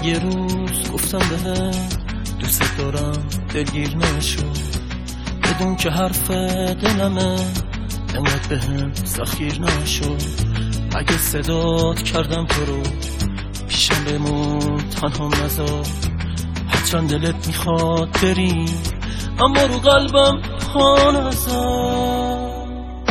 یه روز گفتم بهت دوست دارم دلگیر نشو، بدون که حرف دلمه انقدر بهم سختگیر نشو. اگه صدات کردم تو رو پیشم بمون تنها نذار، هرچند دلت میخواد بری اما رو قلبم پا نذار.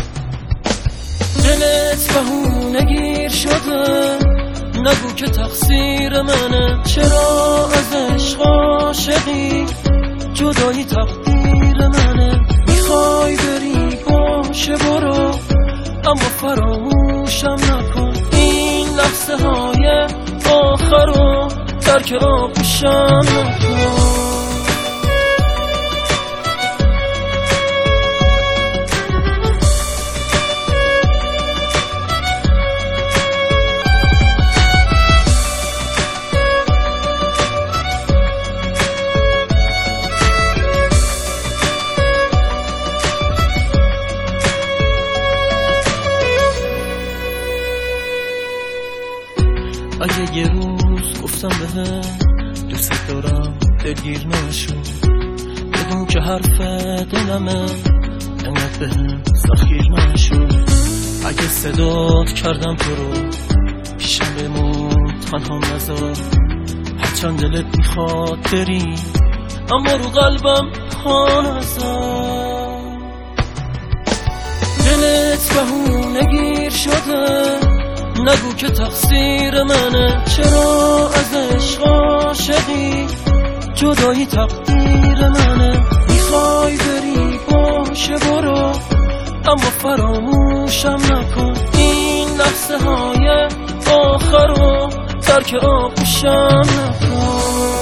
دلت بهونه گیر شده، نگو که تقصیر منه. چرا از عشق عاشقی جدایی تقدیر منه؟ میخوای بری باشه برو، اما فراموشم نکن این لحظه های آخر رو ترک آغوشم نکن. اگه یه روز گفتم بهت دوست دارم دلگیر نشو، بدون که حرف دلمه انقدر بهم سختگیر نشو. اگه صدات کردم تو رو پیشم بمون تنها نذار، هرچند دلت میخواد بری اما رو قلبم پا نذار. دلت بهونه گیر شده، نگو که تقصیر منه. چرا از عشق عاشقی جدایی تقدیر منه؟ میخوای بری باشه برو، اما فراموشم نکن این لحظه های آخر رو ترک آغوشم نکن.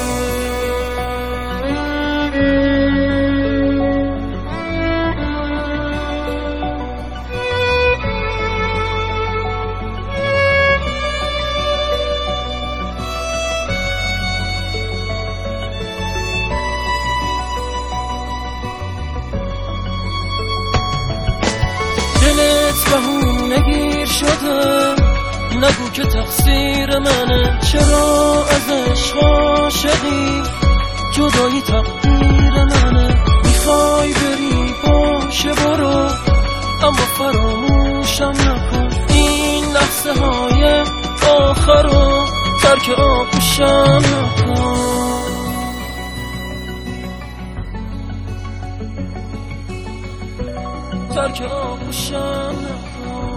بهونه گیر شده، نگو که تقصیر منه. چرا از عشق عاشقی جدایی تقدیر منه؟ میخوای بری باشه برو، اما فراموشم نکن این لحظه های آخر رو ترک آغوشم نکن. ترک آغوشم نکن.